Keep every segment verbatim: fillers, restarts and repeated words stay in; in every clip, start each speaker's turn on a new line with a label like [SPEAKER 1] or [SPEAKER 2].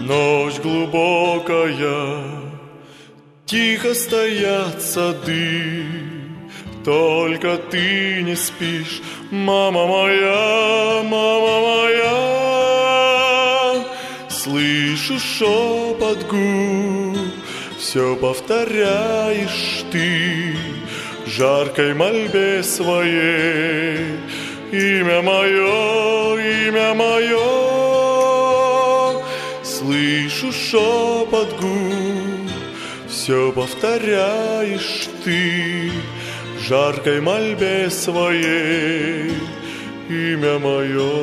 [SPEAKER 1] Ночь глубокая, тихо стоят сады, только ты не спишь, мама моя, мама моя. Слышу шепот губ, все повторяешь ты в жаркой мольбе своей. Имя мое, имя мое. Слышу шепот губ, все повторяешь ты в жаркой мольбе своей. Имя мое.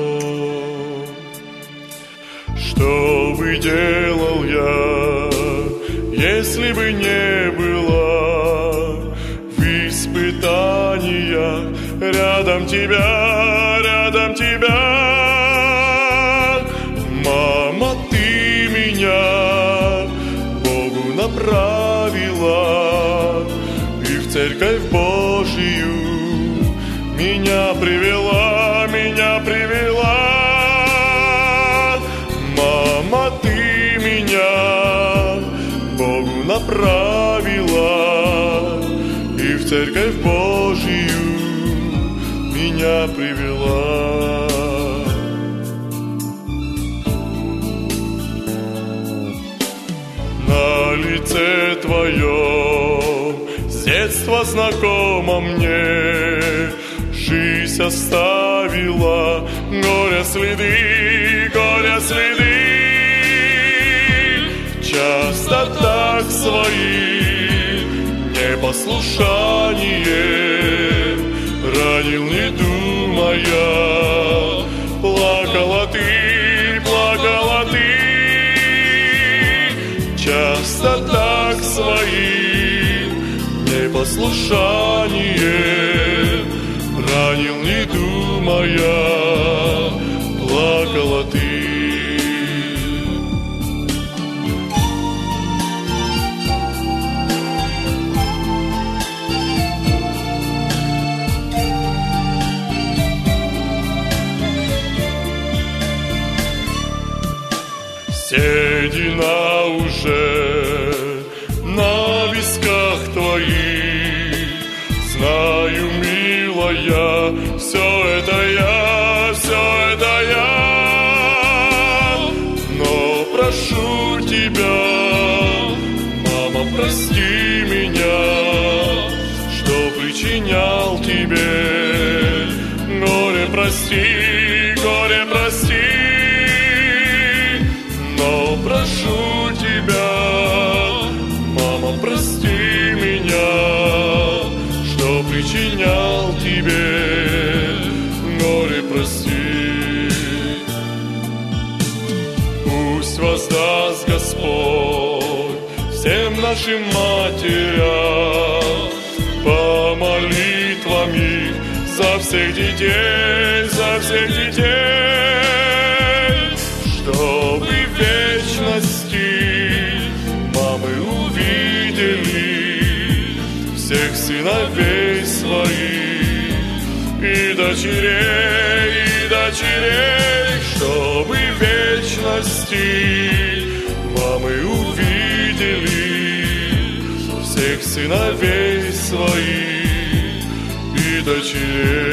[SPEAKER 1] Что бы делал я, если бы не было в испытаниях рядом тебя, рядом тебя? Мама, ты меня Богу направила и в Церковь Божию меня привела, меня привела. Мама, ты меня Богу направила и в Церковь Божию меня привела. На лице твоем с детства знакомо мне, жизнь оставила горя следы, горя следы. Часто так своим непослушанием ранил, не думая, плакала ты, плакала ты. Часто так своим непослушанием ранил, не думая, плакала ты. Седина уже на висках твоих, знаю, милая, все это я, все это я. Но прошу тебя, мама, прости меня, что причинял тебе горе, прости, горе, прости. Прошу тебя, мама, прости меня, что причинял тебе горе, прости. Пусть воздаст Господь всем нашим матерям по молитвам их за всех детей, за всех детей, чтобы в вечности мамы увидели всех сыновей своих и дочерей, и дочерей, чтобы в вечности мамы увидели всех сыновей своих и дочерей.